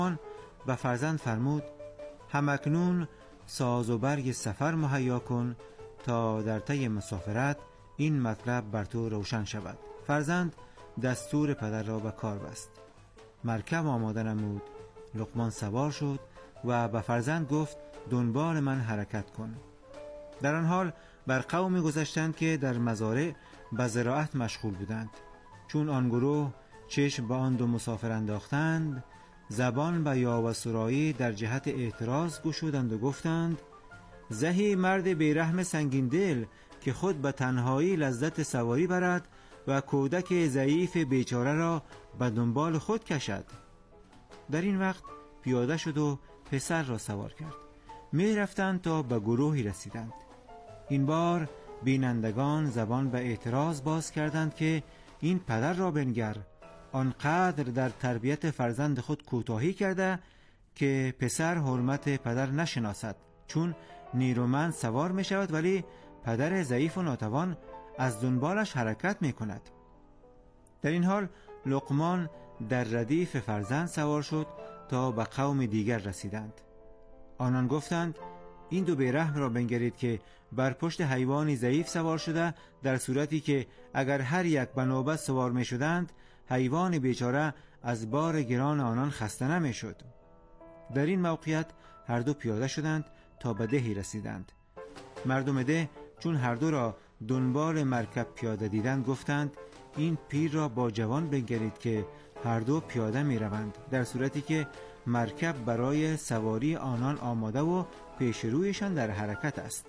و فرزند فرمود: همکنون ساز و برگ سفر مهیا کن تا در طی مسافرت این مطلب بر تو روشن شود. فرزند دستور پدر را به کار بست. مرکب آماده نمود. لقمان سوار شد و به فرزند گفت: دنبال من حرکت کن. در آن حال بر قومی گذشتند که در مزارع به زراعت مشغول بودند. چون آن گروه چشم به آن دو مسافر انداختند، زبان به یا و سرایی در جهت اعتراض گشودند و گفتند: زهی مرد بیرحم سنگین دل که خود به تنهایی لذت سواری برد و کودک ضعیف بیچاره را به دنبال خود کشد. در این وقت پیاده شد و پسر را سوار کرد. می رفتند تا به گروهی رسیدند. این بار بینندگان زبان به اعتراض باز کردند که این پدر را بنگر، آنقدر در تربیت فرزند خود کوتاهی کرده که پسر حرمت پدر نشناسد، چون نیرومند سوار می شود ولی پدر ضعیف و ناتوان از دنبالش حرکت می کند. در این حال لقمان در ردیف فرزند سوار شد تا به قوم دیگر رسیدند. آنان گفتند: این دو بیرحم را بنگرید که بر پشت حیوانی ضعیف سوار شده، در صورتی که اگر هر یک به نوبت سوار می شدند حیوان بیچاره از بار گران آنان خسته نمی شد. در این موقعیت هر دو پیاده شدند تا به دهی رسیدند. مردم ده چون هر دو را دنبال مرکب پیاده دیدند گفتند: این پیر را با جوان بنگرید که هر دو پیاده می روند، در صورتی که مرکب برای سواری آنان آماده و پیش رویشان در حرکت است.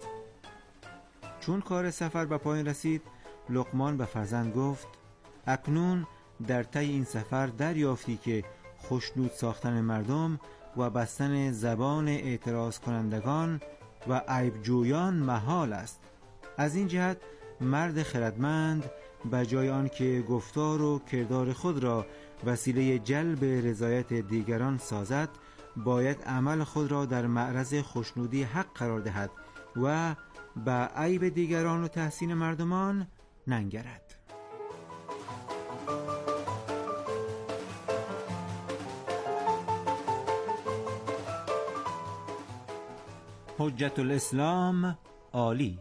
چون کار سفر به پایان رسید، لقمان به فرزند گفت: اکنون در طی این سفر دریافتی که خشنود ساختن مردم و بستن زبان اعتراض کنندگان و عیب جویان محال است. از این جهت مرد خردمند به جای آن که گفتار و کردار خود را وسیله جلب رضایت دیگران سازد، باید عمل خود را در معرض خشنودی حق قرار دهد و به عیب دیگران و تحسین مردمان ننگرد. حجت الاسلام عالی.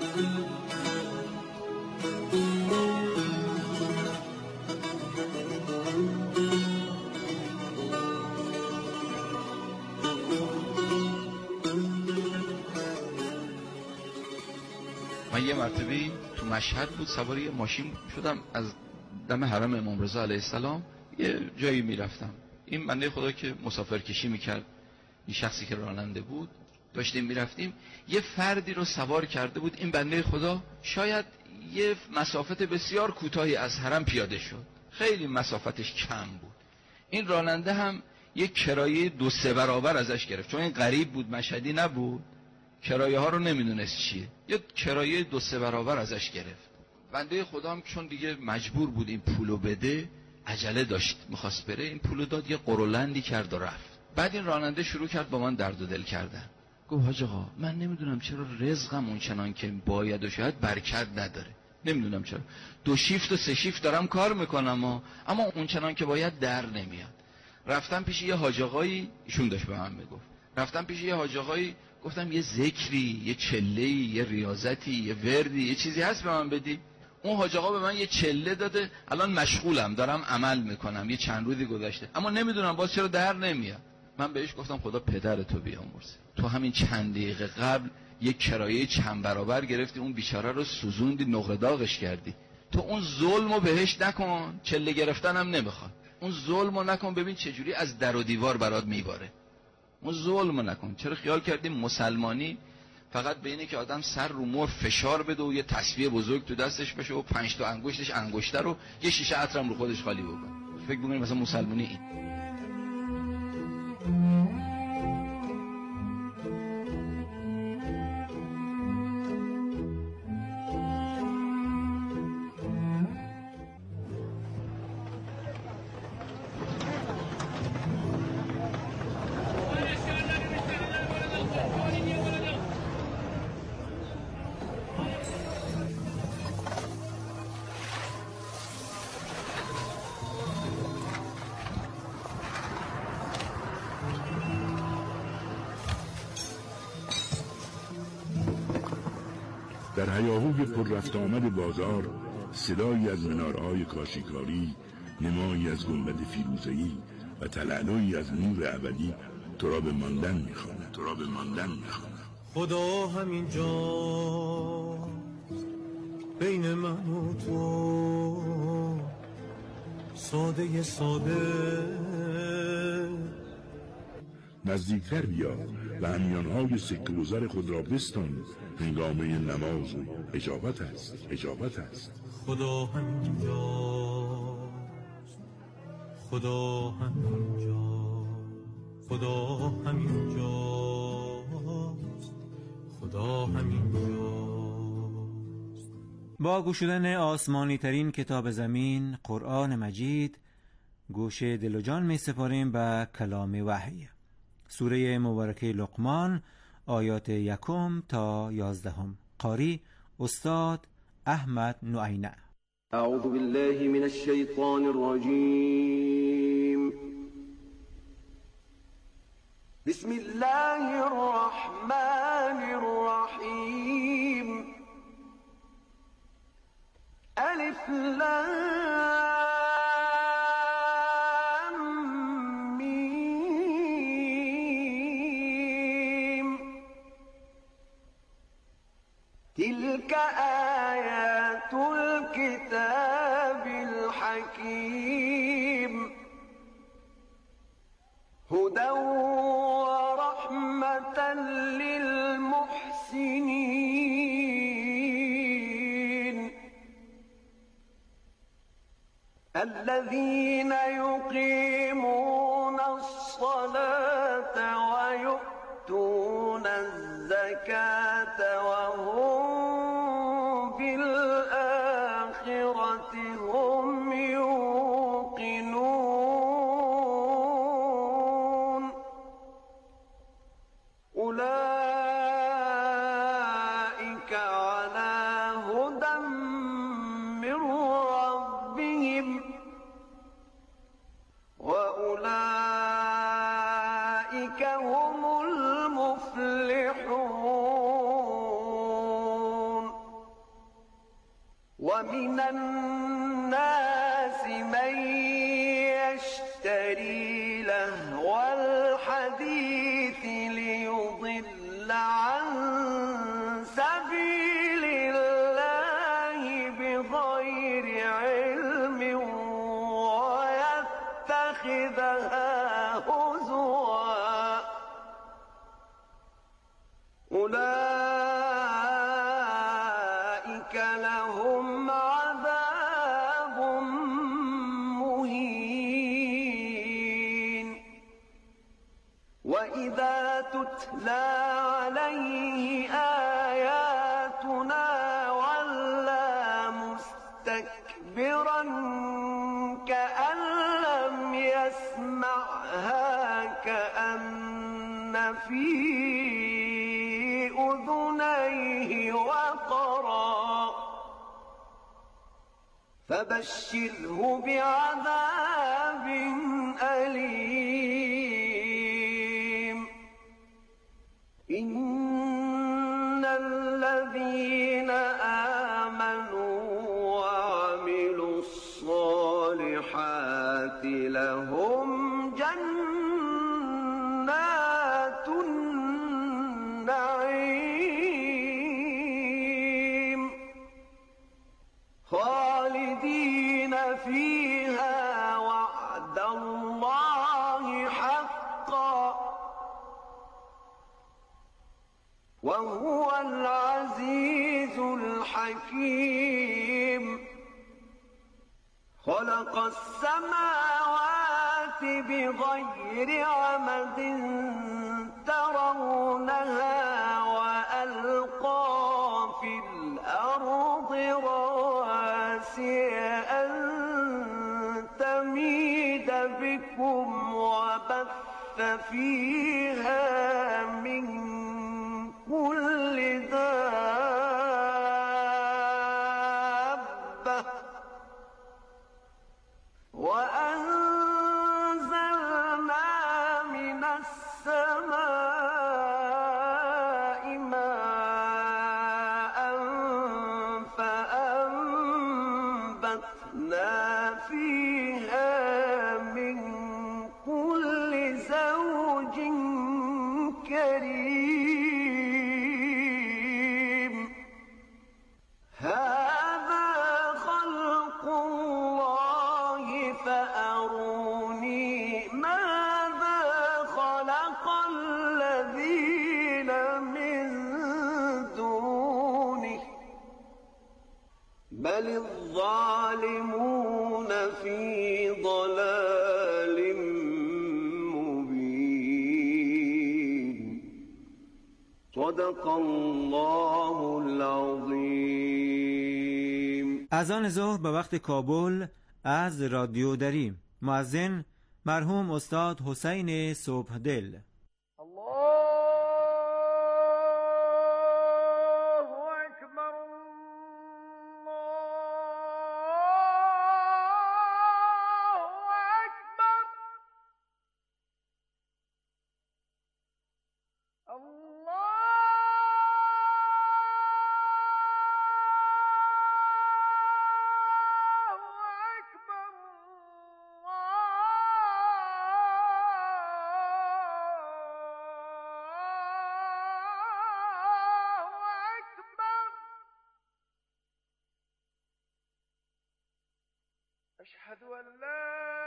من یه مرتبه تو مشهد بود، سواری ماشین شدم، از دم حرم امام رضا علیه السلام یه جایی میرفتم. این بنده خدا که مسافر کشی میکرد، این شخصی که راننده بود، داشتیم میرفتیم، یه فردی رو سوار کرده بود. این بنده خدا شاید یه مسافت بسیار کوتاهی از حرم پیاده شد، خیلی مسافتش کم بود. این راننده هم یه کرایه 2-3 برابر ازش گرفت، چون این غریب بود، مشهدی نبود، کرایه ها رو نمیدونست چیه، یه کرایه 2-3 برابر ازش گرفت. بنده خدا هم چون دیگه مجبور بود این پولو بده، عجله داشت میخواست بره، این پولو داد، یه قرولندی کرد و رفت. بعد این راننده شروع کرد با من درد و دل کردن. گفت: حاج آقا من نمیدونم چرا رزقم اون چنان که باید و شاید برکت نداره، نمیدونم چرا 2 شیفت و 3 شیفت دارم کار میکنم اما اون چنان که باید در نمیاد. رفتم پیش یه حاج آقایی، ایشون داشت به من میگفت، رفتم پیش یه حاج آقایی، گفتم یه ذکری، یه چله‌ای، یه ریاضتی، یه وردی، یه چیزی هست به من بدی؟ اون حاج آقا به من یه چله داده، الان مشغولم دارم عمل میکنم، یه چند روزی گذشته اما نمیدونم باز چرا در نمیاد. من بهش گفتم: خدا پدرتو بیامرزه، تو همین چند دقیقه قبل یک کرایه چند برابر گرفتی، اون بیچاره رو سوزوندی، نقره داغش کردی. تو اون ظلمو بهش نکن، چله گرفتنم نمیخواد، اون ظلمو نکن، ببین چجوری از در و دیوار برات میباره. اون ظلمو نکن. چرا خیال کردیم مسلمانی فقط به اینه که آدم سر رو مور فشار بده و یه تسبیح بزرگ تو دستش بشه و 5 تا انگشتش انگشتر رو یه شیشه عطرم رو خودش خالی بکنه، فکر بکنید مثلا مسلمانی این. در هیاهوی پر رفت آمد بازار صدایی از منارهای کاشیکاری، نمایی از گنبد فیروزه‌ای و تلالویی از نور ابدی تو را به ماندن می‌خواند. خدا همین جا بین من و تو، ساده نزدیکتر بیا و همیانهای سکه و زر خود را بستان، هنگامه نماز و اجابت است. خدا همین جاست، خدا همین جاست، خدا همین جاست، خدا همین جاست. با گوش دادن آسمانی ترین کتاب زمین، قرآن مجید، گوش دل و جان می سپاریم به کلام وحی. سوره مبارکه لقمان، آیات 1 تا 11. قاری استاد احمد نعینه. اعوذ بالله من الشیطان الرجیم. بسم الله الرحمن الرحیم. الف لام تلك آيات الكتاب الحكيم هدى ورحمة للمحسنين الذين يقيمون الصلاة ويؤتون الزكاة وهم بالآخرة هم يوقنون أولئك على هدى من ربهم وأولئك هم المفلحون. ومن الناس من يشتري لهو الحديث ليضل عن سبيل الله بغير علم ويتخذها هزوا أولئك لهم عذاب مهين. وإذا تتلى عليه آياتنا ولى مستكبرا كأن لم يسمعها كأن في أذنيه وقرا فبشره بعذاب أليم. إن الذين آمنوا وعملوا الصالحات لهم جنات النعيم خالدين فيها وعد الله حقا وهو العزيز الحكيم. خلق السماوات بغير عمد ترونها وألقى في الأرض رواسي أن تميد بكم وبث فيها من كل دابة وأنزلنا من السماء ماء بل الظالمون في ضلال مبين. صدق الله العظیم. اذان ظهر به وقت کابل از رادیو دری. مؤذن مرحوم استاد حسین صبحدل. أشهد أن لا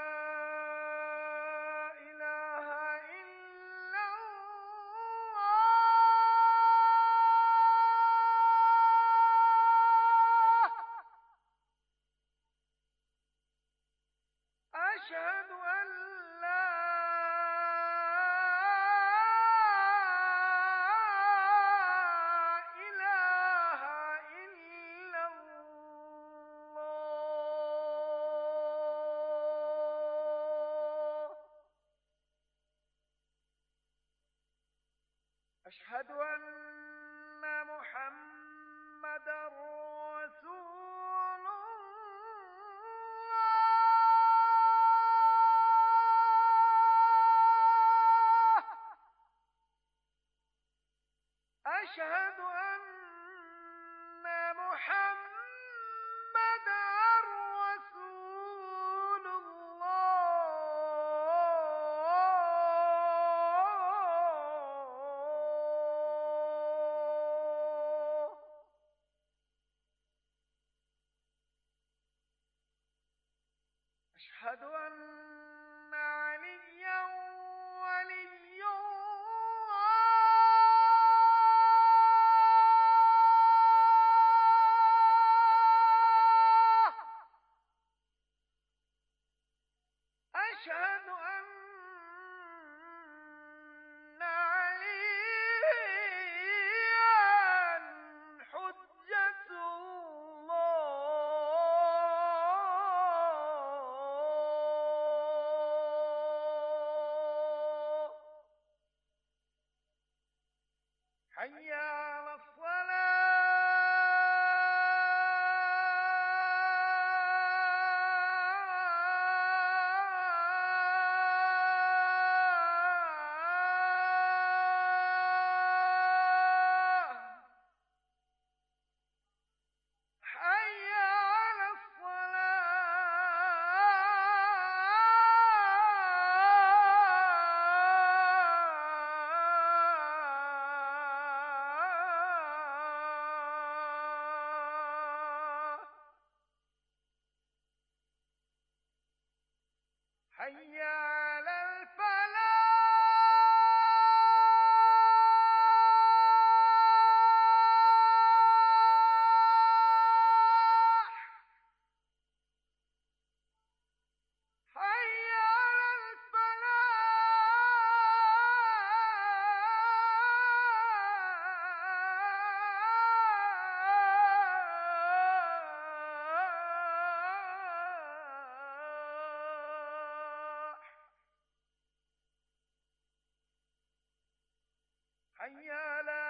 إله إلا الله. أشهد أن لا إله إلا الله. أشهد أن محمدًا رسول الله. أشهد أن محمدًا رسول الله. أشهد أن عليا ولي الله. أشهد أن عليا حجة الله. حي على الصلاة. حي على الصلاة. حي على الفلاح. حي على الفلاح. حي على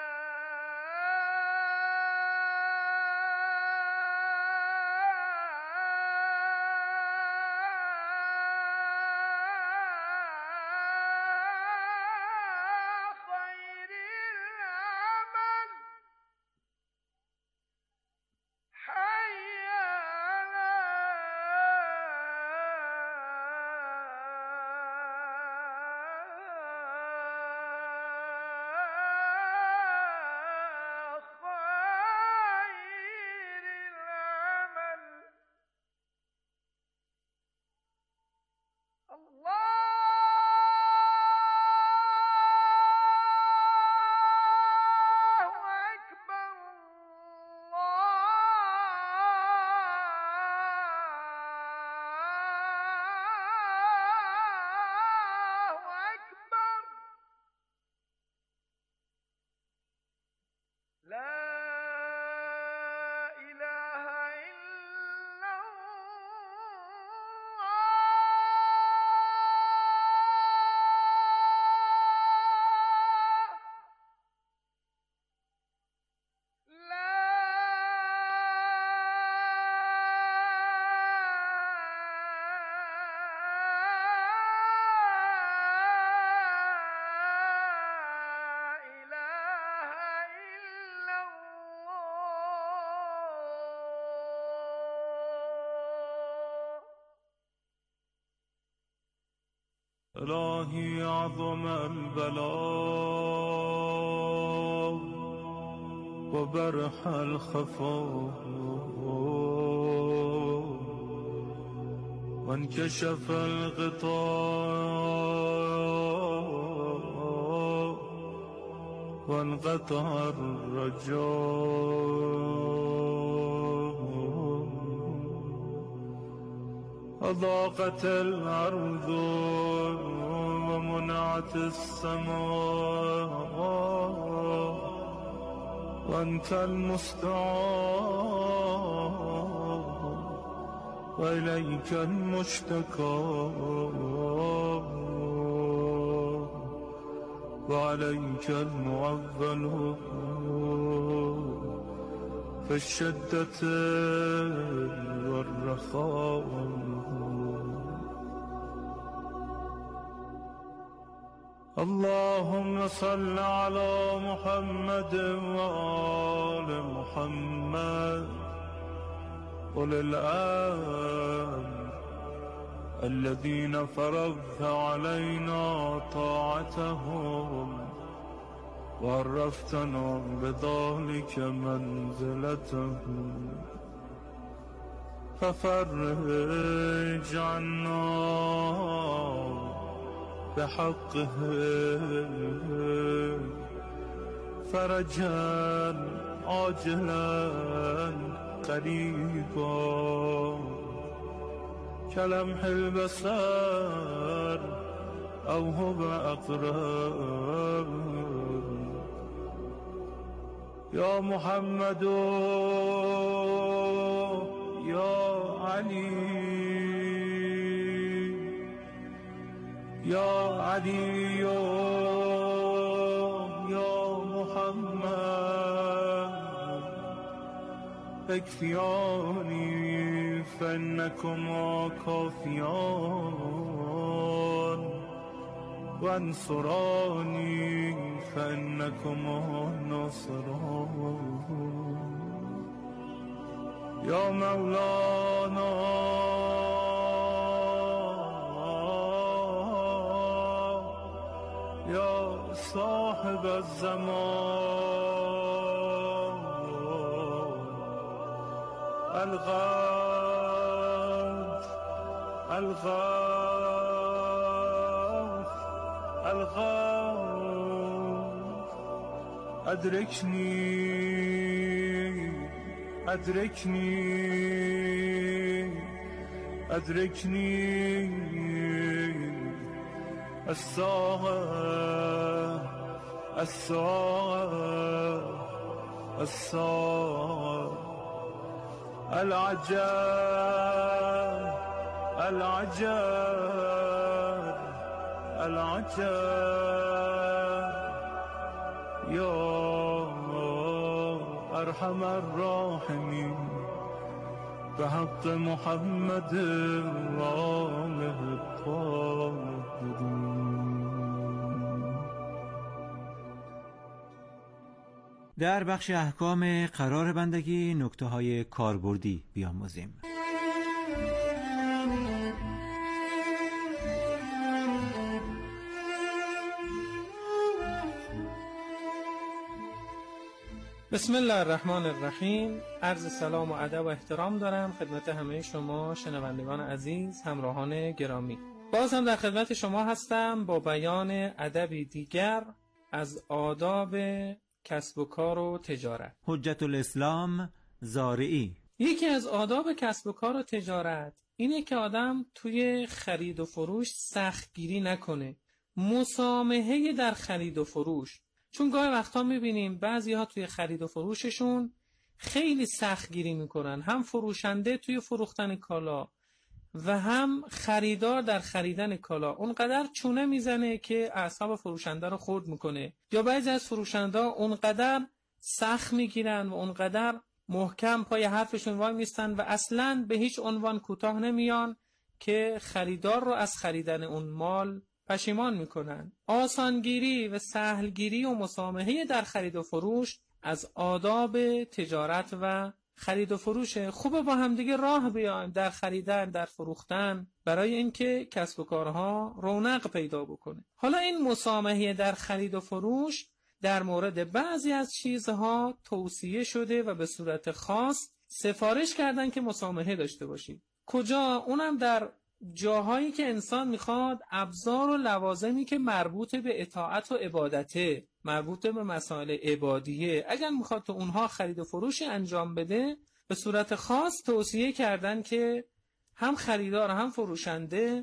خير العمل. حي على الهی عظم البلا و برح الخفا و انکشف الغطاء و انقطع الرجاء أضاقت الأرض ومنعت السماء وأنت المستعان وإليك المشتكى وعليك المعول في الشدة والرخاء. اللهم صل على محمد وآل محمد أولي الأمر الذين فرضت علينا طاعتهم وعرفتنا بذلك منزلتهم ففرج عنا بحقه فرجا عاجلا قريبا كلمح البصر أو هو أقرب. يا محمد يا علي يا علي يا محمد اكفياني فإنكما كافيان وانصراني فإنكما ناصران. يا مولانا يا صاحب الزمان الغوث الغوث الغوث أدركني أدركني أدركني الساعة الساعة الساعة العجاب العجاب العجاب. يا أرحم الراحمين بحق محمد وآله الطاهرين. در بخش احکام قرار بندگی نکته‌های کاربردی بیاموزیم. بسم الله الرحمن الرحیم. عرض سلام و ادب و احترام دارم خدمت همه شما شنوندگان عزیز، همراهان گرامی. باز هم در خدمت شما هستم با بیان ادبی دیگر از آداب کسب و کار و تجارت. حجت الاسلام زارعی. یکی از آداب کسب و کار و تجارت اینه که آدم توی خرید و فروش سختگیری نکنه، مسامحه در خرید و فروش. چون گاهی وقتا میبینیم بعضی ها توی خرید و فروششون خیلی سختگیری میکنن، هم فروشنده توی فروختن کالا و هم خریدار در خریدن کالا اونقدر چونه میزنه که اعصاب فروشنده رو خرد میکنه، یا بعضی از فروشنده اونقدر سخت میگیرن و اونقدر محکم پای حرفشون وای میستن و اصلاً به هیچ عنوان کوتاه نمیان که خریدار رو از خریدن اون مال پشیمان میکنن. آسانگیری و سهلگیری و مسامحه در خرید و فروش از آداب تجارت و خرید و فروش، خوبه با هم دیگه راه بیایم در خریدن، در فروختن، برای اینکه کسب و کارها رونق پیدا بکنه. حالا این مسامحه در خرید و فروش در مورد بعضی از چیزها توصیه شده و به صورت خاص سفارش کردن که مسامحه داشته باشید. کجا؟ اونم در جاهایی که انسان میخواد ابزار و لوازمی که مربوط به اطاعت و عبادته، مربوط به مسائل عبادیه، اگر میخواد تو اونها خرید و فروش انجام بده، به صورت خاص توصیه کردن که هم خریدار هم فروشنده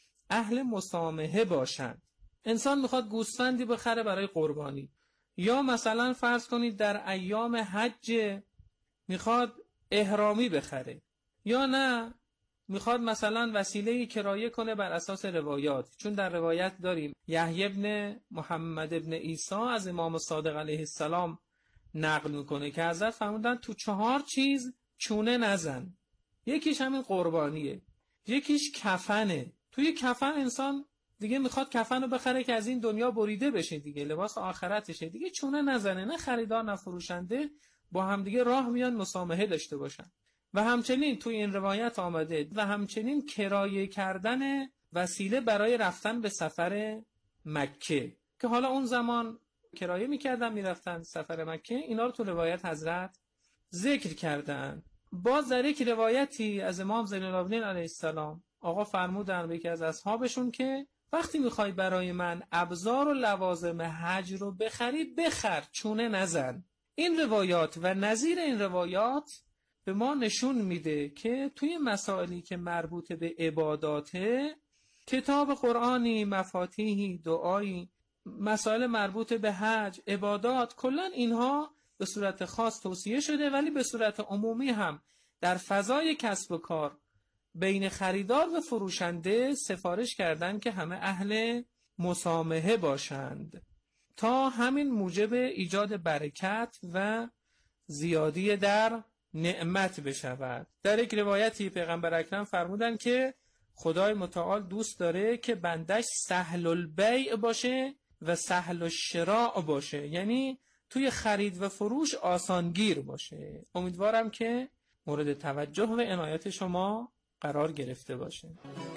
اهل مسامحه باشند. انسان میخواد گوسفندی بخره برای قربانی، یا مثلا فرض کنید در ایام حج میخواد احرامی بخره، یا نه میخواد مثلا وسیله‌ای کرایه کنه بر اساس روایات. چون در روایت داریم یحیی ابن محمد ابن عیسی از امام صادق علیه السلام نقل میکنه که حضرت فرمودن تو 4 چیز چونه نزن. یکیش همین قربانیه، یکیش کفنه. توی کفن انسان دیگه میخواد کفن رو بخره که از این دنیا بریده بشه دیگه، لباس آخرتشه دیگه، چونه نزنه. نه خریدار نه فروشنده با هم دیگه راه میان مسامحه داشته باشن. و همچنین توی این روایت آمده و همچنین کرایه کردن وسیله برای رفتن به سفر مکه، که حالا اون زمان کرایه میکردن میرفتن سفر مکه. اینا رو تو روایت حضرت ذکر کردن. باز در یک روایتی از امام زین العابدین علیه السلام آقا فرمودن به یکی از اصحابشون که وقتی میخوای برای من ابزار و لوازم حج رو بخری، بخر، چونه نزن. این روایات و نظیر این روایات به ما نشون میده که توی مسائلی که مربوط به عباداته، کتاب قرآنی، مفاتیحی، دعایی، مسائل مربوط به حج، عبادات، کلن اینها به صورت خاص توصیه شده، ولی به صورت عمومی هم در فضای کسب و کار بین خریدار و فروشنده سفارش کردن که همه اهل مسامحه باشند تا همین موجب ایجاد برکت و زیادی در نعمت بشود. در یک روایتی پیغمبر اکرم فرمودن که خدای متعال دوست داره که بندش سهل البیع باشه و سهل الشراء باشه، یعنی توی خرید و فروش آسانگیر باشه. امیدوارم که مورد توجه و عنایت شما قرار گرفته باشه.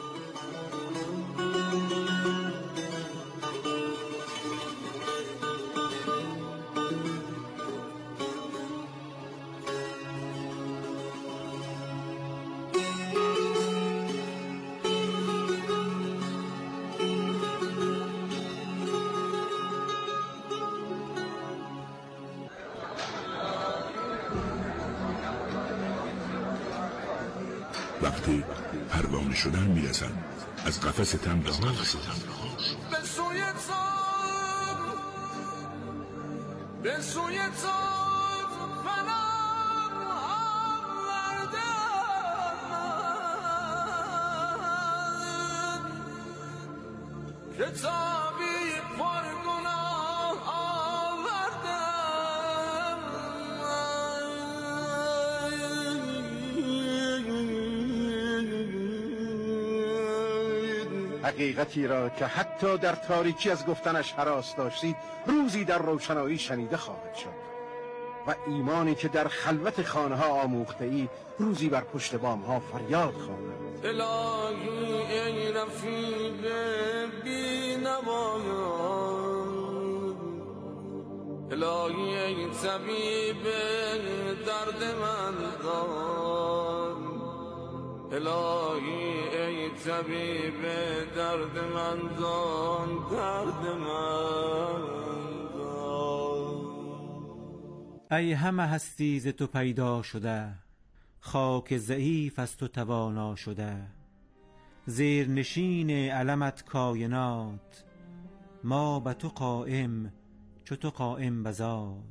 وقتی پروانه شدن میرسن از قفس تن رها به سوی تاب، به سوی تاب فنم آوردم، کتابی پر گناه آوردم، حقیقتی را که حتی در تاریکی از گفتنش هراس داشتید روزی در روشنایی شنیده خواهد شد، و ایمانی که در خلوت خانه ها آموخته اید روزی بر پشت بام ها فریاد خواهد. الهی ای رفیق بی نوایان، الهی ای طبیب درد من دان، الهی ای طبیب درد من دان، درد من دان. ای همه هستی ز تو پیدا شده، خاک ضعیف از تو توانا شده. زیر نشین علمت کائنات، ما به تو قائم چو تو قائم بزاد.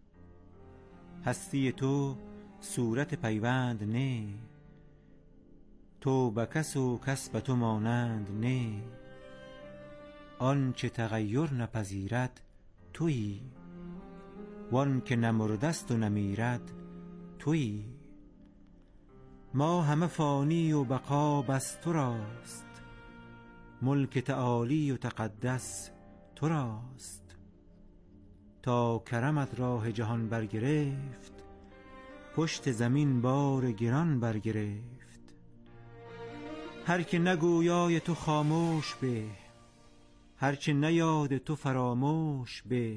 هستی تو صورت پیوند نه، تو به کس و کس به تو مانند نه. آن چه تغییر نپذیرد تویی، وان که نمردست و نمیرد تویی. ما همه فانی و بقا بس تو راست، ملک تعالی و تقدس تو راست. تا کرمت راه جهان برگرفت، پشت زمین بار گران برگرفت. هر که نگویای تو خاموش به، هر که نیاد تو فراموش به.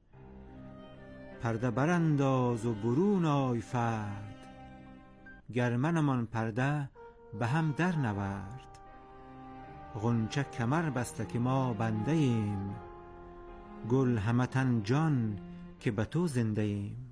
پرده برانداز و برون آی فرد، گر منمان پرده به هم در نورد. غنچه کمر بسته که ما بنده ایم، گل همه تن جان که به تو زنده ایم.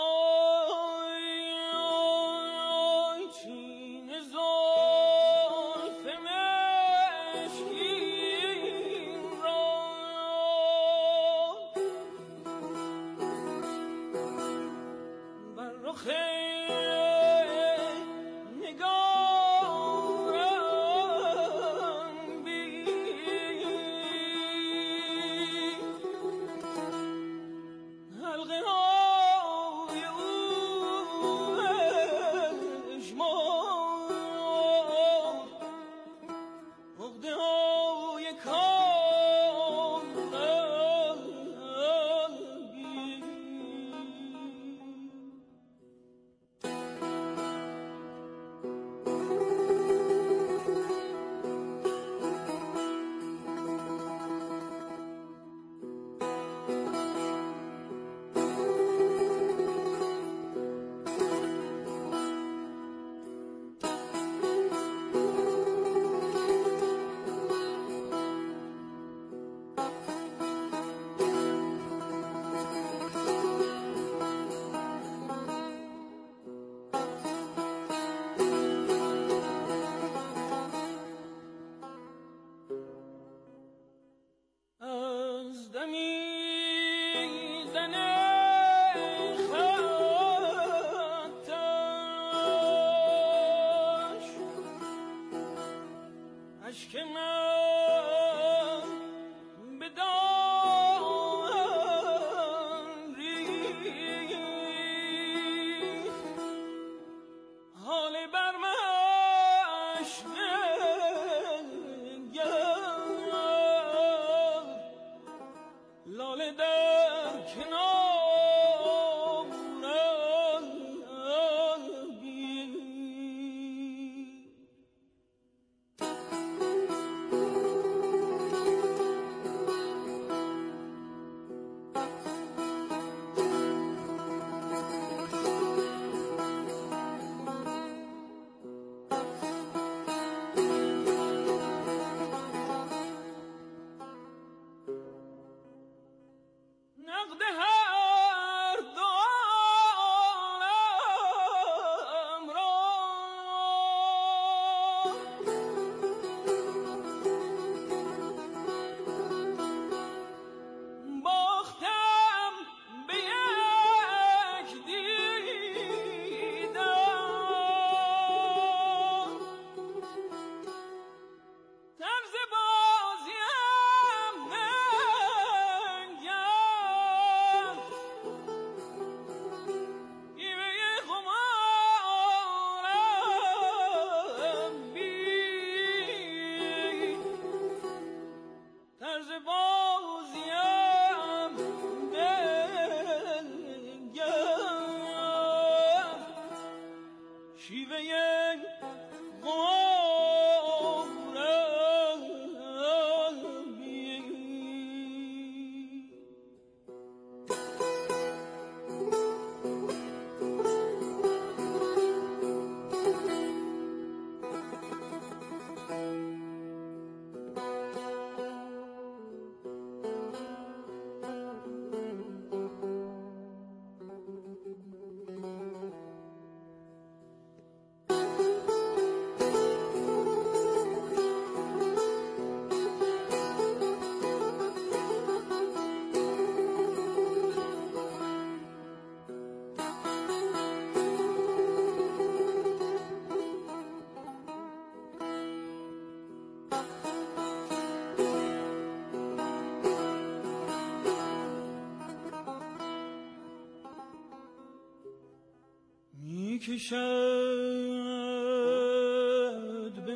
کشد به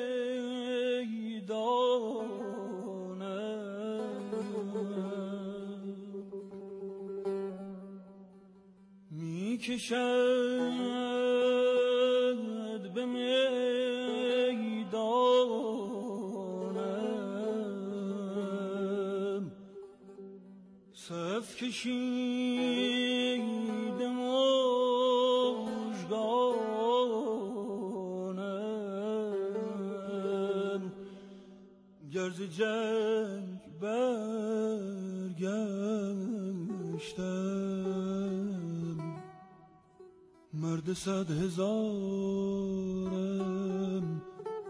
میدان می کشد به میدانم، صف کشید مژگانم، گرز جنگ برگشتم، مرد 100,000م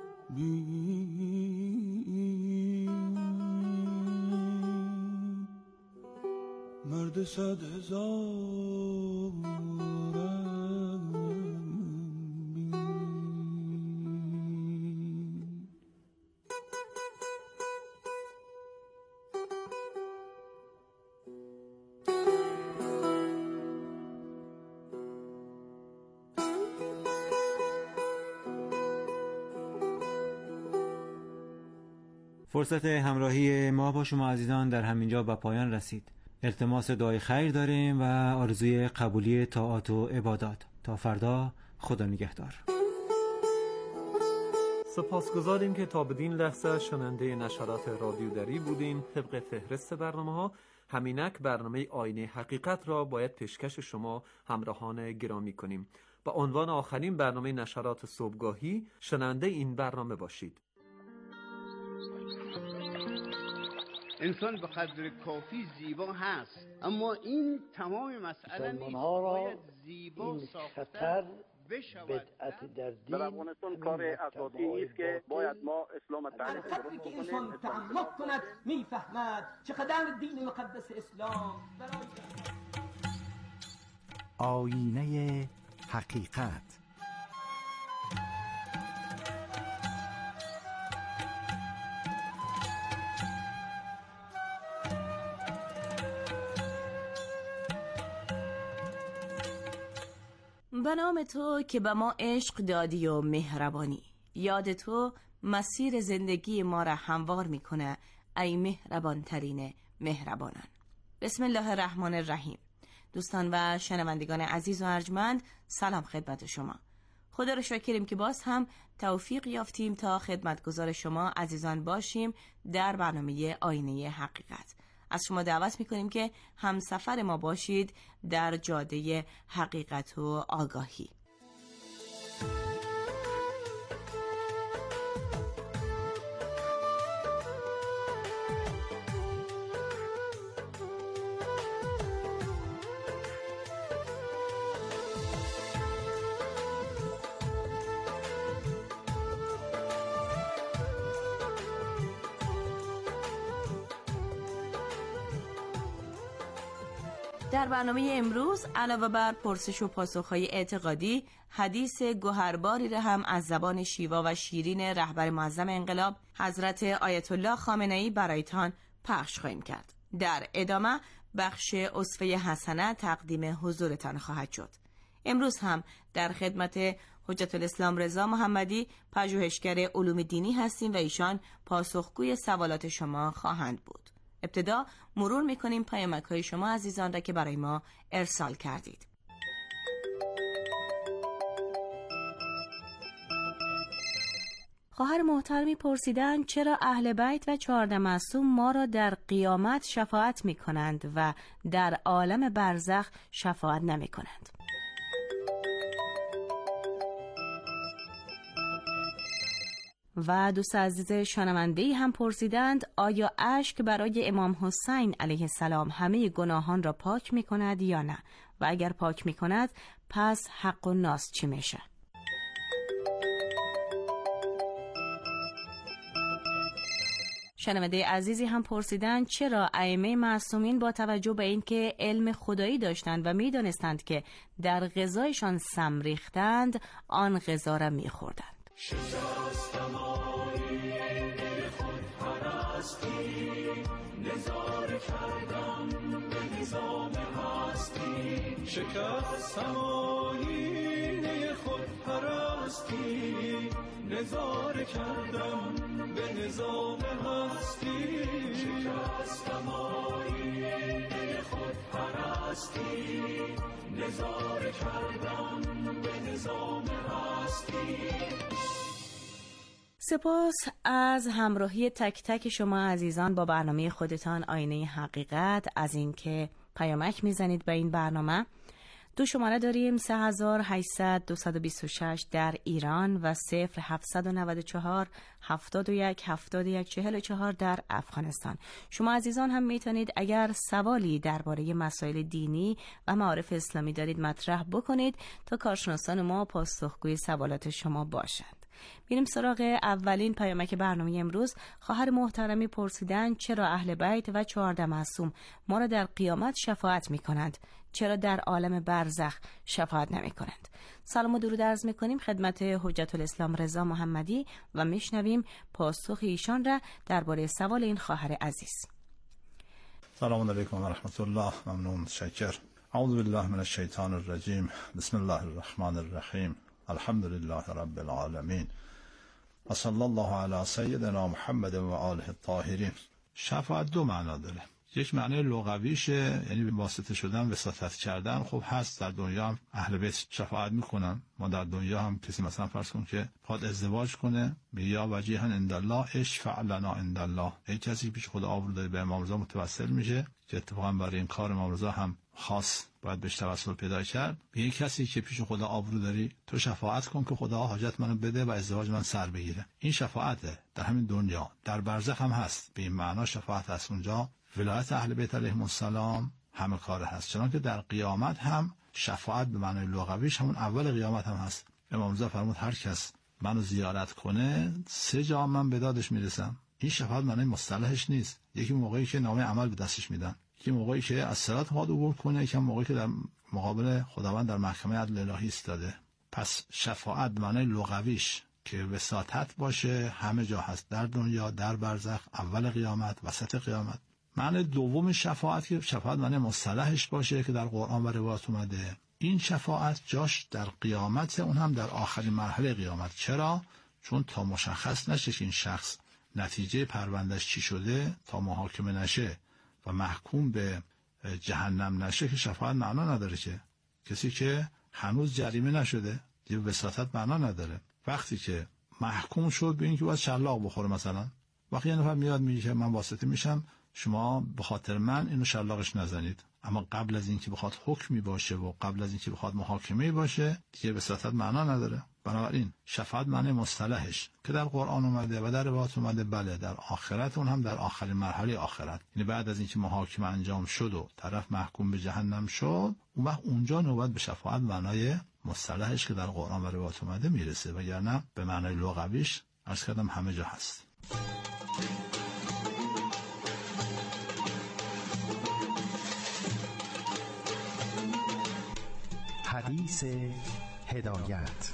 مرد 100,000م. فرصت همراهی ما با شما عزیزان در همینجا به پایان رسید. التماس دعای خیر داریم و آرزوی قبولی طاعات و عبادات. تا فردا، خدا نگهدار. سپاسگزاریم که تا بدین لحظه شنونده نشرات رادیو دری بودین. طبق فهرست برنامه‌ها، همینک برنامه آینه حقیقت را باید پیشکش شما همراهان گرامی کنیم. با عنوان آخرین برنامه نشرات صبحگاهی شنونده این برنامه باشید. انسان به قدر کافی زیبا هست، اما این تمام مسئله نیست. باید زیبا ساختن بشود. بدعت در دین در افغانستان کار اساسی نیست که باید ما اسلام تعریف وقتی که انسان تعمق کند میفهمد چقدر دین مقدس اسلام آینه حقیقت. به نام تو که به ما عشق دادی و مهربانی، یاد تو مسیر زندگی ما را هموار میکنه ای مهربان ترین مهربانان. بسم الله الرحمن الرحیم. دوستان و شنوندگان عزیز و ارجمند، سلام خدمت شما. خدا رو شاکریم که باز هم توفیق یافتیم تا خدمتگزار شما عزیزان باشیم در برنامه آینه حقیقت. از شما دعوت میکنیم که همسفر ما باشید در جاده حقیقت و آگاهی. در برنامه امروز علاوه بر پرسش و پاسخ‌های اعتقادی، حدیث گوهرباری را هم از زبان شیوا و شیرین رهبر معظم انقلاب حضرت آیت الله خامنه‌ای برایتان پخش خواهیم کرد. در ادامه بخش اسوه حسنه تقدیم حضورتان خواهد شد. امروز هم در خدمت حجت الاسلام رضا محمدی، پژوهشگر علوم دینی هستیم و ایشان پاسخگوی سوالات شما خواهند بود. ابتدا مرور میکنیم پیامک‌های شما عزیزان را که برای ما ارسال کردید. خواهر محترمی پرسیدند چرا اهل بیت و 14 معصوم ما را در قیامت شفاعت میکنند و در عالم برزخ شفاعت نمیکنند؟ و دوست عزیز شنونده‌ای هم پرسیدند آیا اشک برای امام حسین علیه السلام همه گناهان را پاک می کند یا نه؟ و اگر پاک می کند پس حق و ناس چی میشه؟ شنونده عزیزی هم پرسیدند چرا ائمه معصومین با توجه به اینکه علم خدایی داشتند و می دانستند که در غذایشان سم ریختند آن غذا را می خوردند؟ شکستم آیینه خود پرستی، نظاره کردم به نظام هستی. شکستم آیینه خود پرستی، نظاره کردم به نظام هستی. شکستم آیینه خود پرستی، نظاره کردم به نظام هستی. سپاس از همراهی تک تک شما عزیزان با برنامه خودتان آینه حقیقت، از اینکه پیامک میزنید به این برنامه. 2 شماره داریم: 3800 226 در ایران و 0794 71 71 44 در افغانستان. شما عزیزان هم میتونید اگر سوالی درباره مسائل دینی و معارف اسلامی دارید مطرح بکنید تا کارشناسان ما پاسخگوی سوالات شما باشند. میریم سراغ اولین پیامک برنامه امروز. خواهر محترمی پرسیدن چرا اهل بیت و 14 معصوم ما را در قیامت شفاعت میکنند، چرا در عالم برزخ شفاعت نمی کنند؟ سلام و درود عرض می کنیم خدمت حجت الاسلام رضا محمدی و میشنویم پاسخ ایشان را درباره سوال این خواهر عزیز. سلام علیکم و رحمت الله. ممنون، متشکر. اعوذ بالله من الشیطان الرجیم. بسم الله الرحمن الرحیم. الحمد لله رب العالمین و صلی الله علی سیدنا محمد و آله الطاهرین. شفاعت 2 معنا داره. یک معنی لغویشه، یعنی به واسطه شدن، وساطت کردن. خب هست در دنیا هم اهل بیت شفاعت میکنن. ما در دنیا هم کسی مثلا فرض کن که خواهد ازدواج کنه، یا وجیها عند الله اشفع لنا عند الله، این کسی پیش خدا آبرو داره به امام رضا متوسل میشه که اتفاقا برای این کار امام رضا هم خاص باید بهش توسل پیدا کرد. به یک کسی که پیش خدا آبرو داری تو شفاعت کن که خدا حاجت منو بده و ازدواج من سر بگیره. این شفاعته در همین دنیا. در برزخ هم هست، به این معنا شفاعت هست. اونجا ولایت اهل بیت علیهم السلام همه کار هست. چنانکه در قیامت هم شفاعت به معنای لغویش همون اول قیامت هم هست. امام رضا فرمود هر کس منو زیارت کنه 3 جا من به دادش میرسم. این شفاعت معنای مصطلحش نیست. یکی موقعی که نامه عمل به دستش میدن، یکی موقعی که از صراط خواهد عبور کنه، یکی موقعی که در مقابل خداوند در محکمه عدل الهی ایستاده. پس شفاعت به معنای لغویش که وساطت باشه همه جا هست، در دنیا، در برزخ، اول قیامت، وسط قیامت. معنی دوم شفاعت که شفاعت معنی مصطلحش باشه که در قرآن و روایات اومده. این شفاعت جاش در قیامت، اون هم در آخرین مرحله قیامت. چرا؟ چون تا مشخص نشه که این شخص نتیجه پروندهش چی شده، تا محاکمه نشه و محکوم به جهنم نشه که شفاعت معنا نداره. که کسی که هنوز جریمه نشده دیگه وساطت معنا نداره. وقتی که محکوم شد به اینکه باید شلاق بخوره، مثلا وقتی یه نفر میاد میگه من واسطه میشم شما به خاطر من اینو شلاقش نزنید، اما قبل از اینکه بخواد حکمی باشه و قبل از اینکه بخواد محاکمه باشه دیگه وساطت معنا نداره. بنابراین شفاعت معنی مصطلحش که در قرآن اومده و در روایات اومده بله در آخرت، اون هم در آخرین مرحله آخرت، یعنی بعد از اینکه محاکمه انجام شد و طرف محکوم به جهنم شد، اون وقت اونجا نوبت به شفاعت معنای مصطلحش که در قرآن و روایات اومده میرسه، وگرنه به معنای لغویش عرض کردم همه جا هست. حدیث هدایت.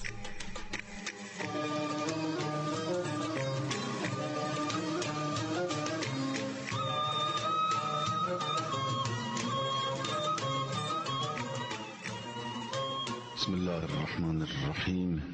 بسم الله الرحمن الرحیم.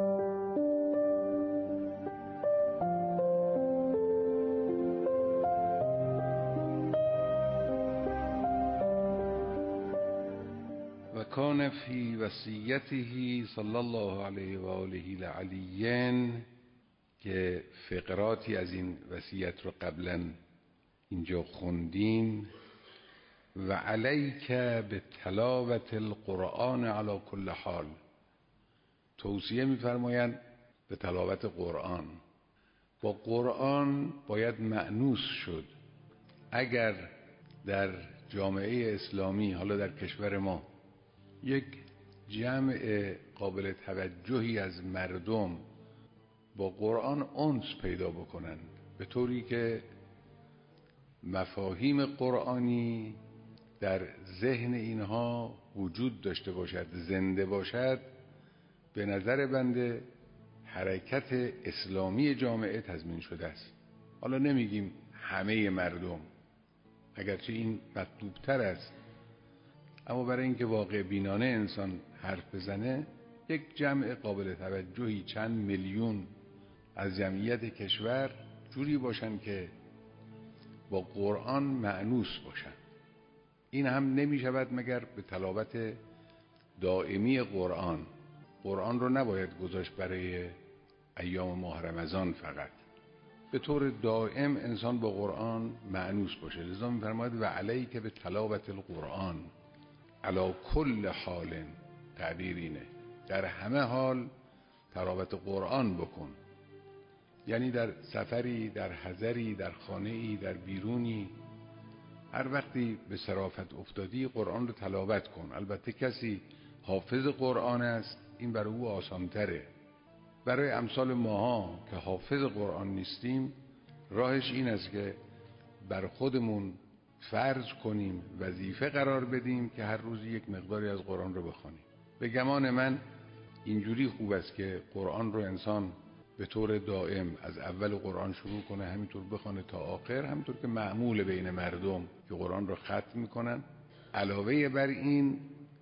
کان فی وصیته صلی الله علیه و آله العلیین، که فقراتی از این وصیت رو قبلا اینجا خوندیم. و علیک به تلاوت القرآن علی کل حال، توصیه می‌فرمایند به تلاوت قرآن. با قرآن باید مأنوس شد. اگر در جامعه اسلامی، حالا در کشور ما، یک جمع قابل توجهی از مردم با قرآن انس پیدا بکنند، به طوری که مفاهیم قرآنی در ذهن اینها وجود داشته باشد، زنده باشد، به نظر بنده حرکت اسلامی جامعه تضمین شده است. حالا نمیگیم همه مردم، اگرچه این مطلوب‌تر است، اما برای اینکه واقع بینانه انسان حرف بزنه، یک جمع قابل توجهی چند میلیون از جمعیت کشور جوری باشن که با قرآن مأنوس باشن. این هم نمی شود مگر به تلاوت دائمی قرآن رو نباید گذاشت برای ایام ماه رمضان فقط، به طور دائم انسان با قرآن مأنوس باشه. لذا می‌فرماید و علیک به تلاوت القرآن علی کل حال، تعبیر اینه در همه حال تلاوت قرآن بکن، یعنی در سفری، در حضری، در خانه‌ای، در بیرونی، هر وقتی به صرافت افتادی قرآن رو تلاوت کن. البته کسی حافظ قرآن است این برای او آسان‌تره. برای امثال ماها که حافظ قرآن نیستیم راهش این است که بر خودمون فرض کنیم، وظیفه قرار بدیم که هر روز یک مقداری از قرآن رو بخوانیم. به گمان من اینجوری خوب است که قرآن رو انسان به طور دائم از اول قرآن شروع کنه همینطور بخونه تا آخر، همینطور که معمول بین مردم که قرآن رو ختم میکنن. علاوه بر این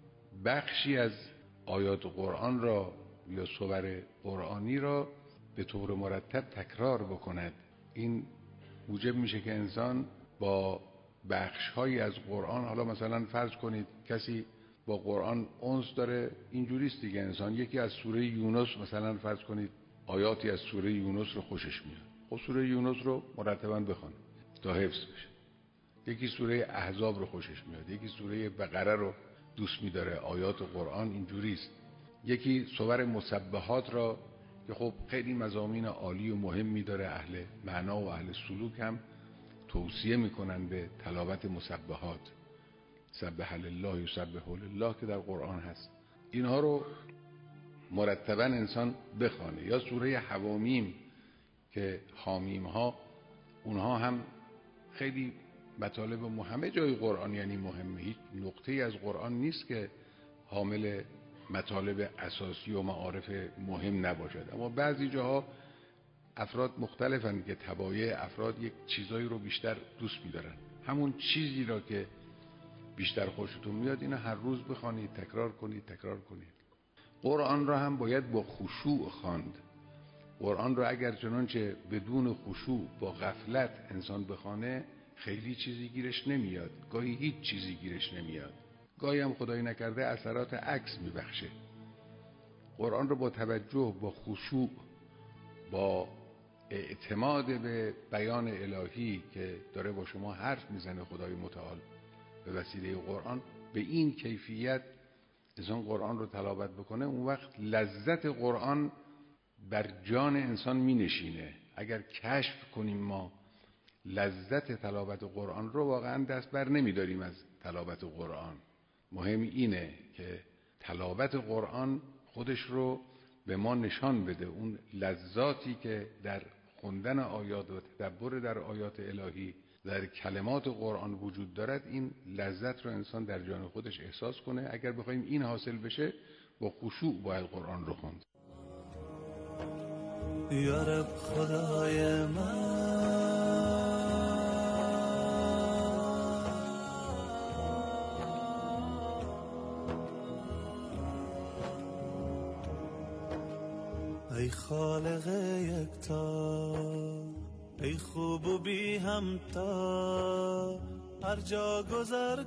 بخشی از آیات قرآن را یا سور قرآنی را به طور مرتب تکرار بکند. این موجب میشه که انسان با بخش‌هایی از قرآن، حالا مثلا فرض کنید کسی با قرآن انس داره، اینجوریست دیگه، انسان یکی از سوره یونس مثلا فرض کنید آیاتی از سوره یونس رو خوشش میاد، خب سوره یونس رو مرتباً بخونه تا حفظ بشه. یکی سوره احزاب رو خوشش میاد، یکی سوره بقره رو دوست می‌داره. آیات قرآن اینجوریست. یکی سور مسبحات را که خب خیلی مضامین عالی و مهمی داره، اهل معنا و اهل سلوک هم توصیه میکنن به تلاوت مسبحات، سبح لله یسبح لله که در قرآن هست. اینها رو مرتبا انسان بخوانه. یا سوره حوامیم که حامیم ها، اونها هم خیلی مطالب همه جای قرآن یعنی مهمه، هیچ نقطه‌ای از قرآن نیست که حامل مطالب اساسی و معارف مهم نباشد. اما بعضی جاها افراد مختلفن که طبایع افراد یک چیزایی رو بیشتر دوست می‌دارن، همون چیزی را که بیشتر خوشتون میاد اینا هر روز بخوانید، تکرار کنید. قرآن را هم باید با خشوع خواند. قرآن را اگر چنانچه بدون خشوع با غفلت انسان بخوانه خیلی چیزی گیرش نمیاد، گاهی هیچ چیزی گیرش نمیاد، گاهی هم خدای نکرده اثرات عکس میبخشه. قرآن رو با توجه، با خشوع، با اعتماد به بیان الهی که داره با شما حرف میزنه خدای متعال به وسیله قرآن، به این کیفیت انسان قرآن رو تلاوت بکنه، اون وقت لذت قرآن بر جان انسان می نشینه. اگر کشف کنیم ما لذت تلاوت قرآن رو، واقعا دست بر نمی داریم از تلاوت قرآن. مهم اینه که تلاوت قرآن خودش رو به ما نشان بده، اون لذاتی که در خوندن آیات و تدبر در آیات الهی در کلمات قرآن وجود دارد، این لذت رو انسان در جان خودش احساس کنه. اگر بخوایم این حاصل بشه با خشوع باید قرآن رو خوند. یا رب خدای من، ای خالق یکتا، ای خوب و بی همتا، هر جا گذر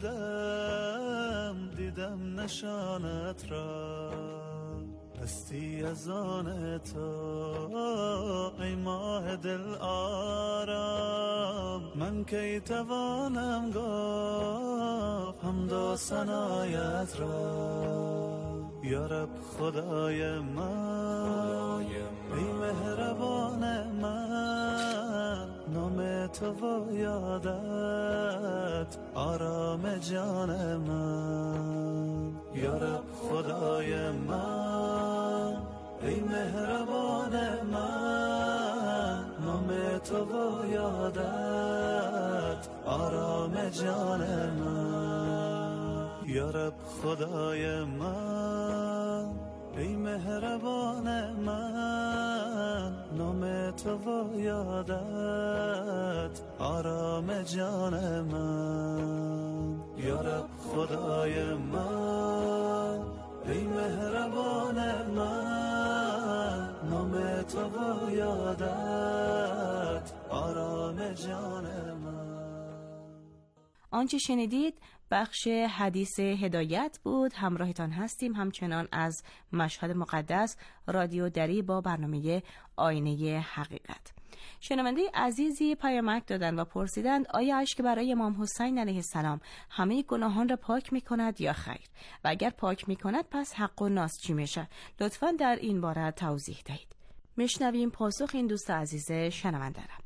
کردم دیدم نشانت را، هستی از آن تو ای ماه دل آرام، من کی توانم گفت حمد و ثنایت را. یا رب خدای من، ای مهربان من، نام تو و یادت آرام جان من. یا رب خدای من، ای مهربان من، نام تو و یادت آرام جان من. یا رب خدای من، ای مهربان من، نام تو و یادت آرام جان من. یا رب خدای من، ای مهربان من، نام تو و یادت آرام جان من. آنچه شنیدید بخش حدیث هدایت بود. همراهتان هستیم همچنان از مشهد مقدس رادیو دری با برنامه آینه حقیقت. شنونده عزیزی پیامک دادن و پرسیدند آیا اشک برای امام حسین علیه السلام همه گناهان را پاک می کند یا خیر؟ و اگر پاک می کند پس حق و ناس چی میشه؟ لطفاً در این باره توضیح دهید. میشنویم پاسخ این دوست عزیز شنونده را.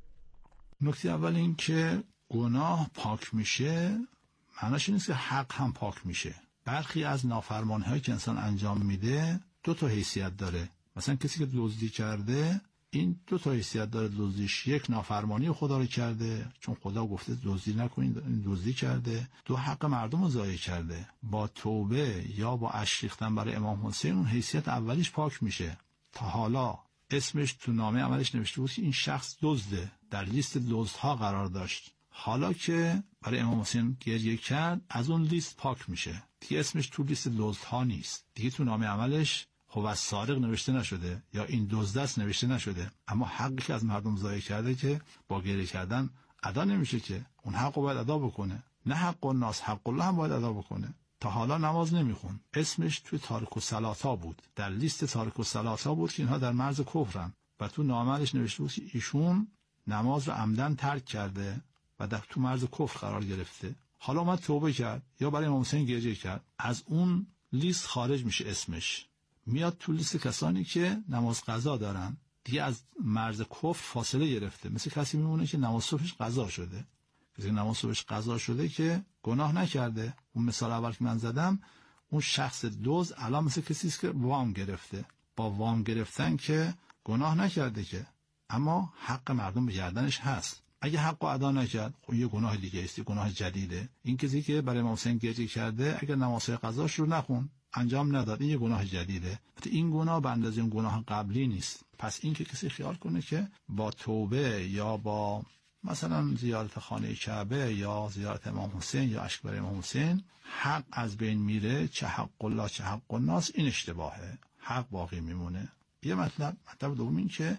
نکته اول این که گناه پاک میشه معناش این نیست که حق هم پاک میشه. برخی از نافرمانی‌هایی که انسان انجام میده دو تا حیثیت داره. مثلا کسی که دزدی کرده، این دو تا حیثیت داره دزدیش. یک، نافرمانی خدا رو کرده چون خدا گفته دزدی نکنید، این دزدی کرده. دو، حق مردم رو ضایع کرده. با توبه یا با اشک ریختن برای امام حسین اون حیثیت اولیش پاک میشه. تا حالا اسمش تو نامه عملش نوشته بود که این شخص دزده، در لیست دزدها قرار داشت. حالا که برای امام حسین گریه کرد از اون لیست پاک میشه، دیگه اسمش تو لیست دزدها نیست. دیگه تو نامه عملش هو سارق نوشته نشده یا این دزد است نوشته نشده، اما حقی که از مردم ضایع کرده که با گریه کردن ادا نمیشه، که اون حق رو باید ادا بکنه. نه حق و ناس، حق الله هم باید ادا بکنه. تا حالا نماز نمیخون، اسمش توی تارک الصلاة بود، در لیست تارک الصلاة بود که اینها در مرز کفرن و تو نامه عملش نوشته بود که ایشون نماز رو عمدن ترک کرده و در تو مرز کفر قرار گرفته. حالا اومد توبه کرد یا برای امام حسین گریه کرد، از اون لیست خارج میشه، اسمش میاد تو لیست کسانی که نماز قضا دارن. دیگه از مرز کفر فاصله گرفته. مثل کسی میمونه که نماز صبحش قضا شده. کسی که نماز صبحش قضا شده که گناه نکرده. اون مثال اول که من زدم، اون شخص دزد الان مثل کسی است که وام گرفته. با وام گرفتن که گناه نکرده که، اما حق مردم به گردنش هست. اگه حق ادا نکرد خب یه گناه دیگه است، گناه جدیده. این کسی که برای امام حسین گریه کرده اگر نماز قضاش رو نخون، انجام نداد، این یه گناه جدیده. این گناه به اندازه اون گناه قبلی نیست. پس این که کسی خیال کنه که با توبه یا با مثلا زیارت خانه کعبه یا زیارت امام حسین یا اشک برای امام حسین حق از بین میره، چه حق الله چه حق الناس، این اشتباهه. حق باقی میمونه. یه مطلب دوم این که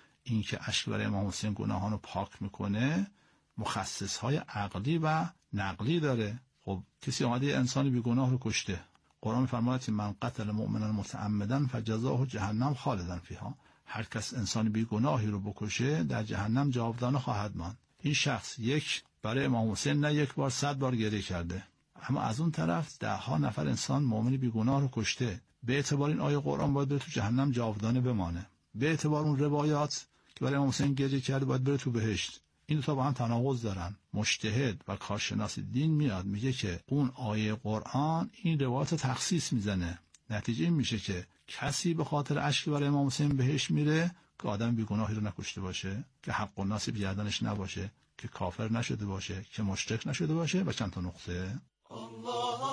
اشک برای امام حسین گناهانو پاک میکنه مخصصهای عقلی و نقلی داره. خب کسی اومده یه انسانی بی گناه رو کشته، قرآن می‌فرماید من قتل مؤمنا متعمدا فجزاؤه جهنم خالدا فیها. هر کس انسان بی گناهی رو بکشه در جهنم جاودانه خواهد ماند. این شخص یک برای امام حسین نه یک بار 100 بار گریه کرده، اما از اون طرف ده ها نفر انسان مؤمن بی گناه رو کشته. به اعتبار این آیه قرآن باید بره تو جهنم جاودانه بمانه. به اعتبار اون روایات که برای امام حسین گریه کرده باید بره تو بهشت. این دو تا با هم تناقض دارن. مجتهد و کارشناس دین میاد میگه که اون آیه قرآن این روایت تخصیص میزنه. نتیجه این میشه که کسی به خاطر اشک برای امام حسین بهشت میره که آدم بی گناهی رو نکشته باشه، که حق و ناس گردنش نباشه، که کافر نشده باشه، که مشرک نشده باشه. و چند تا نقطه الله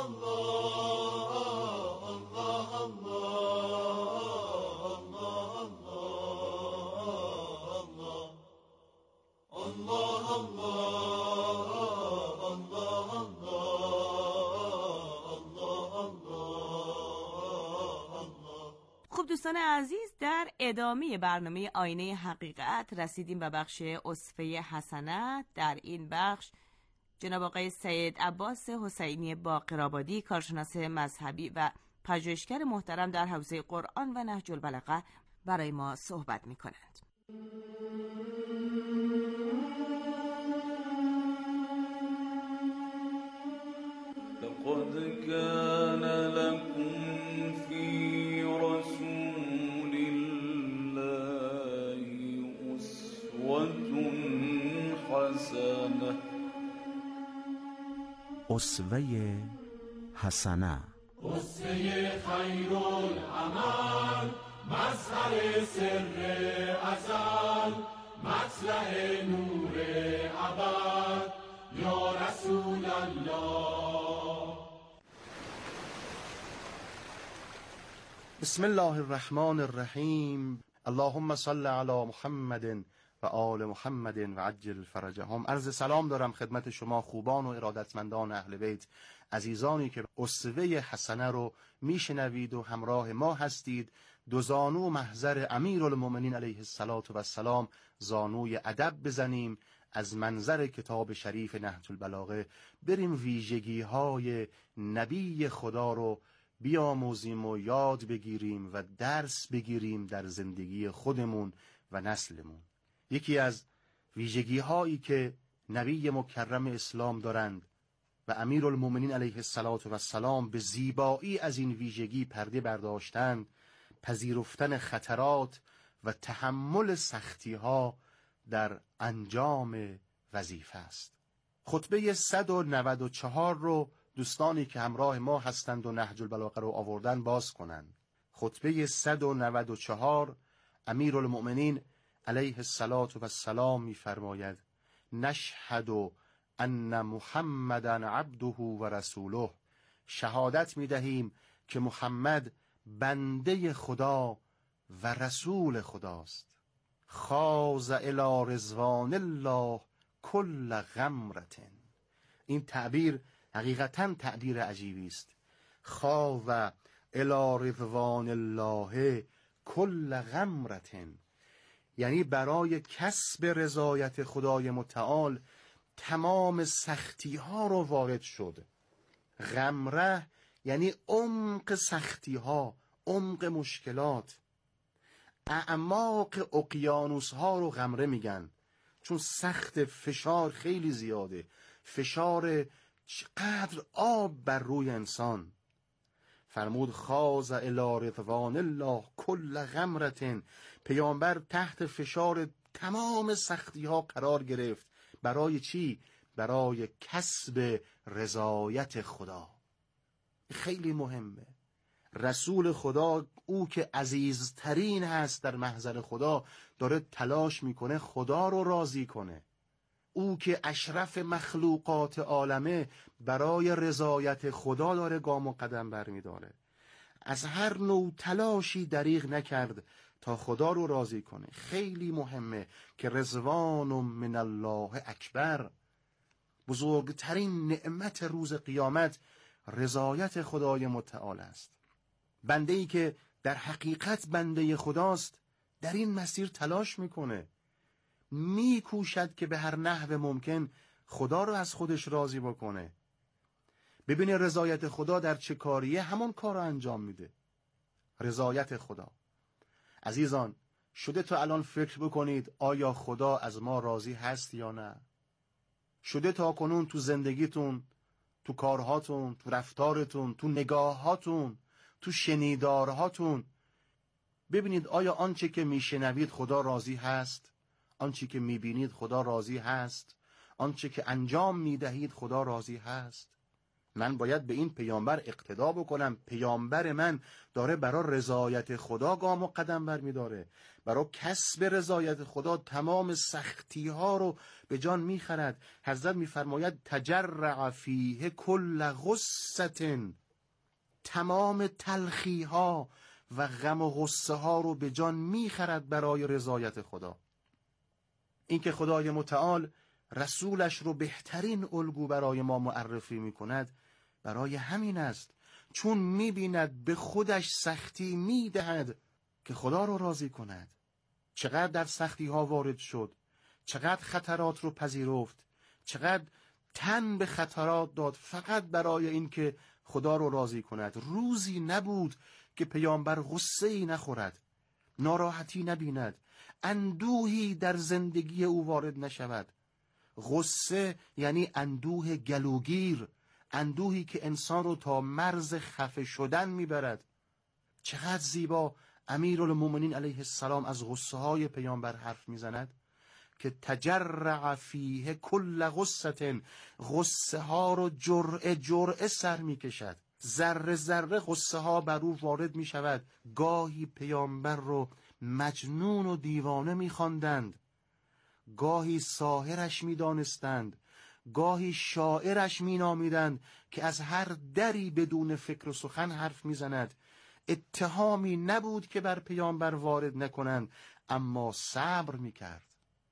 دوستان عزیز، در ادامه برنامه آینه حقیقت رسیدیم به بخش اصفه حسنه. در این بخش جناب آقای سید عباس حسینی باقرآبادی، کارشناس مذهبی و پژوهشگر محترم در حوزه قرآن و نهج البلاغه برای ما صحبت می کنند. لقد كان لكم في رسول الله أسوة حسنة. أسوة حسنة أسوة خير العمل، مظهر سر ازل، مطلع نور ابد، یا رسول الله. بسم الله الرحمن الرحیم. اللهم صل علی محمد و آل محمد و عجل فرجهم. عرض سلام دارم خدمت شما خوبان و ارادتمندان اهل بیت، عزیزانی که اسوه حسنه رو میشنوید و همراه ما هستید. دو زانو محضر امیرالمومنین علیه السلام زانوی ادب بزنیم، از منظر کتاب شریف نهج البلاغه بریم ویژگی های نبی خدا رو بیاموزیم و یاد بگیریم و درس بگیریم در زندگی خودمون و نسلمون. یکی از ویژگی هایی که نبی مکرم اسلام دارند و امیرالمومنین علیه السلام به زیبایی از این ویژگی پرده برداشتند، پذیرفتن خطرات و تحمل سختی ها در انجام وظیفه است. خطبه 194 رو دوستانی که همراه ما هستند و نهج البلاغه رو آوردن باز کنند. خطبه 194 امیرالمومنین علیه السلام می‌فرماید: نشهد ان محمدًا عبده و رسوله. شهادت می‌دهیم که محمد بنده خدا و رسول خداست. خاض الی رضوان الله کل غمرة. این تعبیر حقیقتاً تعبیر عجیبی است. خاض الی رضوان الله کل غمرة، یعنی برای کسب رضایت خدای متعال تمام سختی ها رو وارد شد. غمره یعنی عمق سختی ها، عمق مشکلات. اعماق اقیانوس ها رو غمره میگن، چون سخت، فشار خیلی زیاده، فشار چقدر آب بر روی انسان. فرمود خاض الی رضوان الله کل غمرة. پیامبر تحت فشار تمام سختی ها قرار گرفت. برای چی؟ برای کسب رضایت خدا. خیلی مهمه. رسول خدا، او که عزیزترین هست در محضر خدا، داره تلاش میکنه خدا رو راضی کنه. او که اشرف مخلوقات عالمه برای رضایت خدا داره گام و قدم برمیداره. از هر نوع تلاشی دریغ نکرد تا خدا رو راضی کنه. خیلی مهمه که رضوان من الله اکبر، بزرگترین نعمت روز قیامت رضایت خدای متعال است. بنده‌ای که در حقیقت بنده خداست در این مسیر تلاش میکنه، میکوشد که به هر نحو ممکن خدا رو از خودش راضی بکنه. ببینه رضایت خدا در چه کاریه، همون کار رو انجام میده. رضایت خدا. عزیزان، شده تا الان فکر بکنید آیا خدا از ما راضی هست یا نه؟ شده تا کنون تو زندگیتون، تو کارهاتون، تو رفتارتون، تو نگاهاتون، تو شنیدارهاتون ببینید آیا آنچه که میشنوید خدا راضی هست؟ آنچه که میبینید خدا راضی هست؟ آنچه که انجام میدهید خدا راضی هست؟ من باید به این پیامبر اقتدا بکنم. پیامبر من داره برای رضایت خدا گام و قدم برمیداره، برای کسب رضایت خدا تمام سختی ها رو به جان میخرد. حضرت میفرماید تجرع فیه کل غصة، تمام تلخی ها و غم و غصه ها رو به جان میخرد برای رضایت خدا. اینکه خدای متعال رسولش رو بهترین الگو برای ما معرفی میکند برای همین است، چون میبیند به خودش سختی میدهد که خدا رو راضی کند. چقدر در سختی ها وارد شد، چقدر خطرات رو پذیرفت، چقدر تن به خطرات داد فقط برای اینکه خدا رو راضی کند. روزی نبود که پیامبر غصه‌ای نخورد، ناراحتی نبیند، اندوهی در زندگی او وارد نشود. غصه یعنی اندوه گلوگیر، اندوهی که انسان رو تا مرز خفه شدن میبرد. چقدر زیبا امیرالمومنین علیه السلام از غصه های پیامبر حرف میزند که تجرع فیه کل غصة، غصه ها رو جرعه جرعه سر میکشد، ذره ذره غصه ها بر او وارد میشود. گاهی پیامبر رو مجنون و دیوانه میخواندند، گاهی ساحرش میدانستند، گاهی شاعرش مینامیدند که از هر دری بدون فکر و سخن حرف میزند. اتهامی نبود که بر پیامبر وارد نکنند، اما صبر میکرد.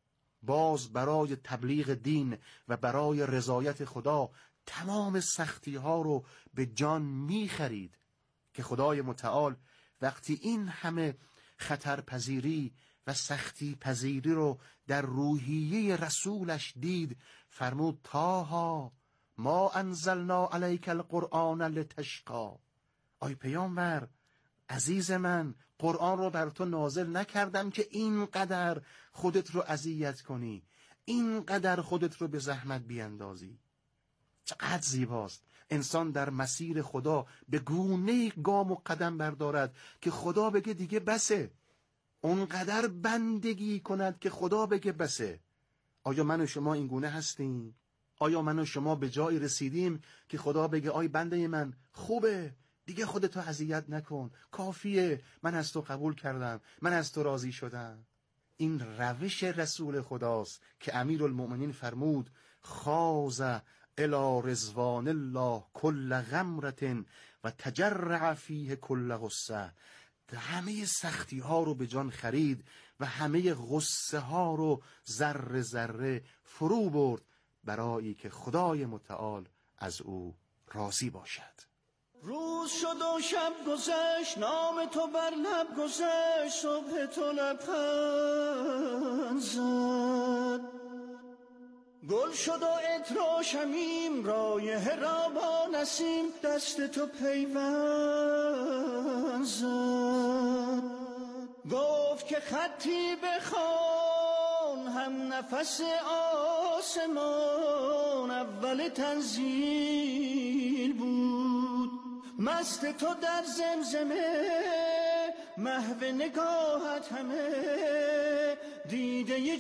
باز برای تبلیغ دین و برای رضایت خدا تمام سختی ها رو به جان میخرید که خدای متعال وقتی این همه خطرپذیری و سختی پذیری رو در روحیه رسولش دید، فرمود طه ما انزلنا علیک القرآن لتشقی. آی پیامبر عزیز من، قرآن رو بر تو نازل نکردم که اینقدر خودت رو اذیت کنی، اینقدر خودت رو به زحمت بیاندازی. چقدر زیباست انسان در مسیر خدا به گونه گام و قدم بردارد که خدا بگه دیگه بسه، اونقدر بندگی کند که خدا بگه بسه. آیا من و شما این گونه هستیم؟ آیا من و شما به جایی رسیدیم که خدا بگه آی بنده من خوبه، دیگه خودتو اذیت نکن، کافیه، من از تو قبول کردم، من از تو راضی شدم؟ این روش رسول خداست که امیرالمؤمنین فرمود خاض الی رضوان الله کل غمرة و تجرع فیه کل غصه. همه سختی ها رو به جان خرید و همه غصه ها رو ذره ذره فرو برد برای که خدای متعال از او راضی باشد. روز شد و شب گذشت، نام تو بر لب گذشت، صبح تو لبخند زد. گل شد و عطر و شمیم، رایحه را با نسیم، دست تو پیوند زد. گفت که خطی بخوان هم نفس آسمان، اول تنزیل بود. مست تو در زمزمه، محو نگاهت همه دیده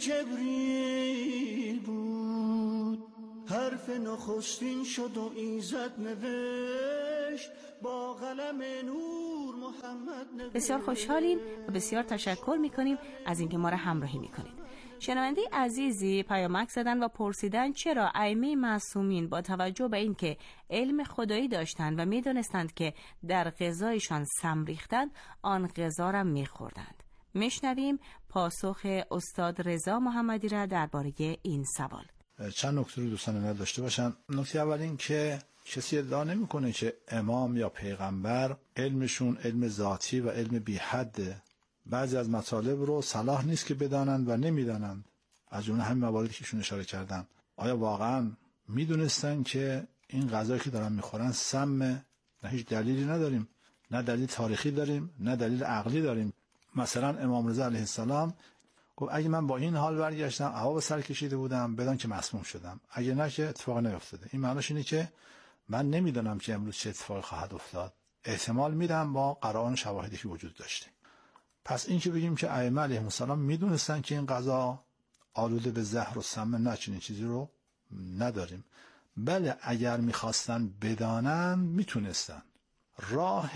جبریل بود. حرف نخستین شد و ایزد نوشت، با قلم نور محمد نوشت. بسیار خوشحالیم و بسیار تشکر میکنیم از اینکه ما را همراهی میکنید. شنونده عزیزی پیامک زدن و پرسیدن چرا ائمه معصومین با توجه به اینکه علم خدایی داشتند و میدونستند که در غذایشان سم ریختند، آن غذا را میخوردند. میشنویم پاسخ استاد رضا محمدی را درباره این سوال. چند نکته رو دوستان من داشته باشن. نکته اول این که کسی ادعا نمیکنه که امام یا پیغمبر علمشون علم ذاتی و علم بی حده. بعضی از مطالب رو صلاح نیست که بدانند و نمیدانند، از جمله همین مواردی که ایشون اشاره کردن. آیا واقعا میدونستن که این غذایی که دارن میخورن سمه؟ نه، هیچ دلیلی نداریم، نه دلیل تاریخی داریم نه دلیل عقلی داریم. مثلا امام رضا علیه السلام گفت اگه من با این حال برگشتم، هوا به سر کشیده بودم، بدان که مسموم شدم، اگه نه که اتفاق نیفتاده. این معناش اینه که من نمیدونم که امروز چه اتفاقی خواهد افتاد، احتمال میدم با قرائن شواهدی که وجود داشته. پس این که بگیم که ائمه علیهم السلام میدونستن که این غذا آلوده به زهر و سم، نه، چنین چیزی رو نداریم. بله اگر میخواستن بدانن میتونستن، راه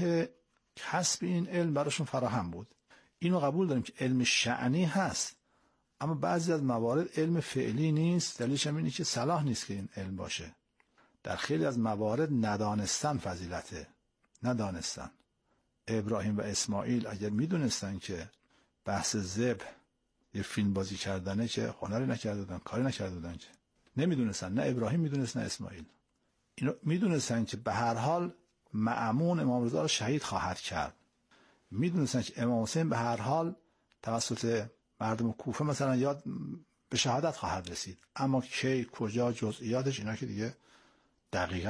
کسب این علم براشون فراهم بود. اینو قبول داریم که علم شأنی هست، اما بعضی از موارد علم فعلی نیست. دلیلش هم اینه که صلاح نیست که این علم باشه. در خیلی از موارد ندانستن فضیلته، ندانستن. ابراهیم و اسماعیل اگر میدونستن که بحث ذبح یه فیلم بازی کردنه، که هنری نکرده بودن، کاری نکرده بودن، که نمیدونستن، نه ابراهیم میدونست نه اسماعیل. اینو میدونستن که به هر حال مأمون امام رضا رو شهید خواهد کرد. میدونستن که امام حسین به هر حال توسط مردم کوفه مثلا یاد به شهادت خواهد رسید، اما کی، کجا، جزئیاتش اینا که دیگه دقیقا